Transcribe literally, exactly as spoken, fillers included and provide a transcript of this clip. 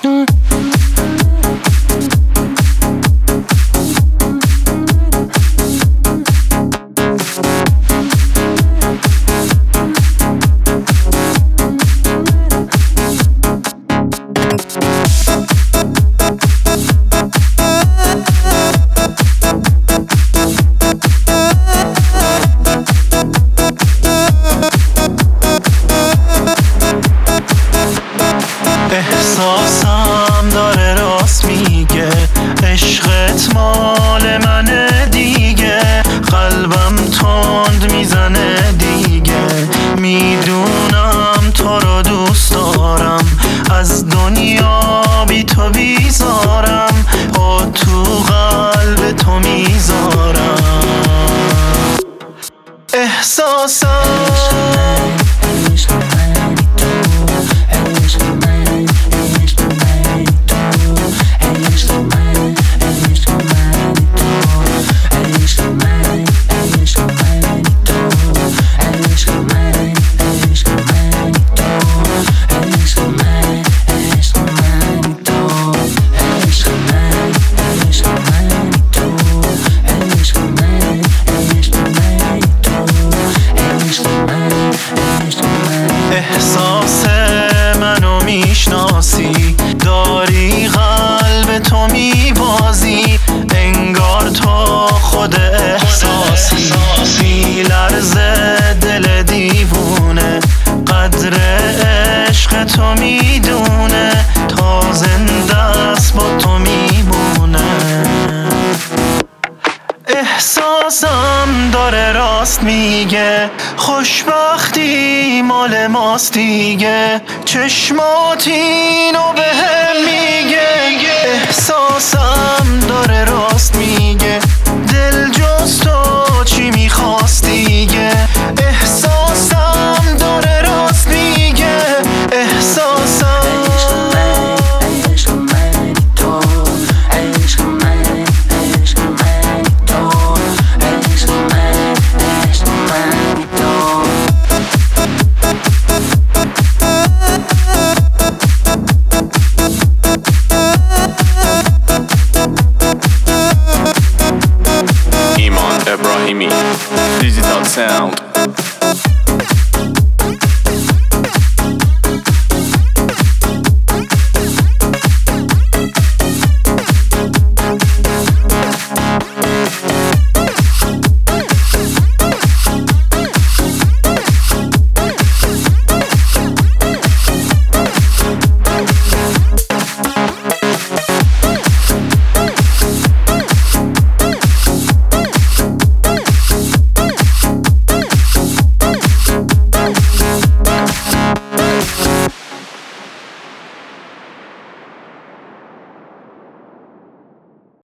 احساسم داره راست میگه، عشقت مال منه دیگه، قلبم تند میزنه دیگه، میدونم تو رو دوست دارم، از دنیا بی تو بیزارم، پا تو قلب تو میذارم. احساسم احساس منو میشناسی، داری قلب تو میبازی، انگار تو خود احساسی، میلرزه دل دیوونه، قدر عشق تو میدونه، تا زنده است با تو میمونه. احساسم داره راست میگه، خوشبختی مال ماست دیگه، چشمات اینو به